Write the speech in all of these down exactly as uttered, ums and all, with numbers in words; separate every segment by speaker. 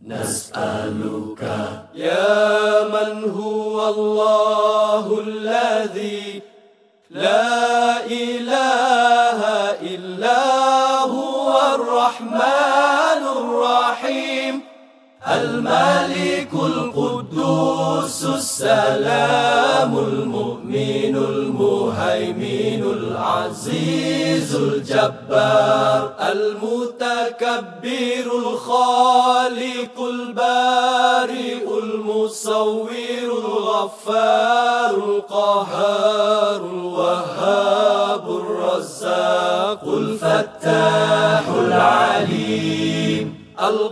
Speaker 1: نسألك يا من هو الله الذي لا إله إلا هو الرحمن الرحيم الملك القدوس السلام المؤمن المهيمن العزيز الجبار المتكبر الخالق البارئ المصور الغفار القهار الوهاب الرزاق الفتاح العليم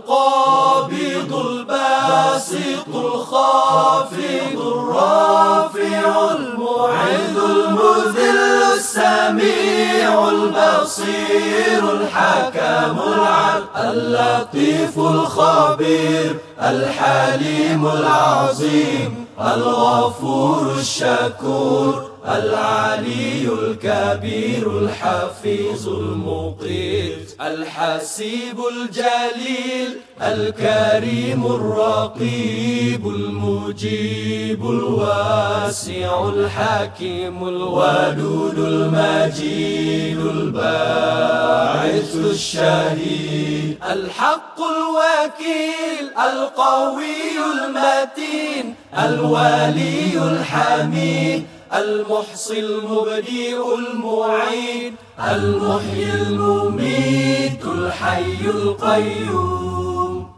Speaker 1: القابض الباسط الخافض الرافع المعز المذل السميع البصير الحكم العدل اللطيف الخبير الحليم العظيم الغفور الشكور العلي الكبير الحفيظ المقيت الحسيب الجليل الكريم الرقيب المجيب الواسع الحكيم الودود المجيد الباعث الشهيد الحق الوكيل القوي المتين الولي الحميد المحصي المبدئ المعيد المحيي المميت الحي القيوم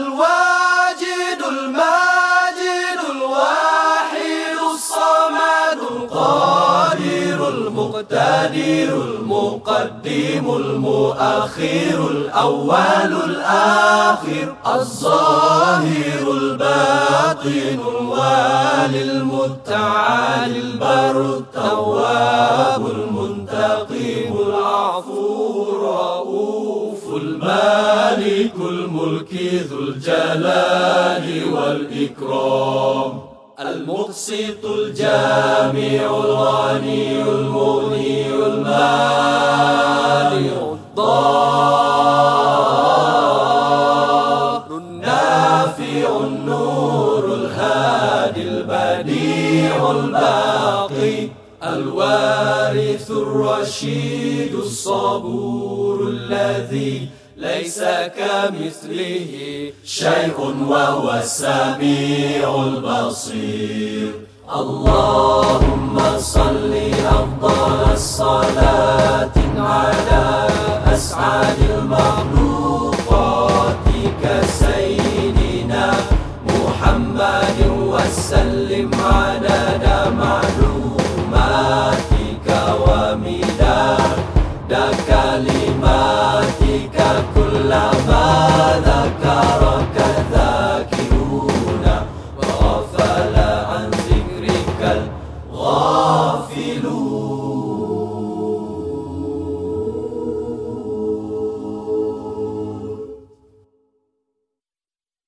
Speaker 1: الواجد الماجد الواحد الصمد القادر المقتدر المقدم المؤخر الأول الآخر الظاهر الباطن الوالي المتعالي البر التواب المنتقم العفو الرؤوف المالك الملك ذو الجلال والإكرام المقسط الجامع الغني المغني المانع الضار النافع النور الهادي البديع الباقي الوارث الرشيد الصبور الذي ليس كمثله شيء وهو السميع البصير اللهم صل أفضل الصلاة على أسعد المخلوقين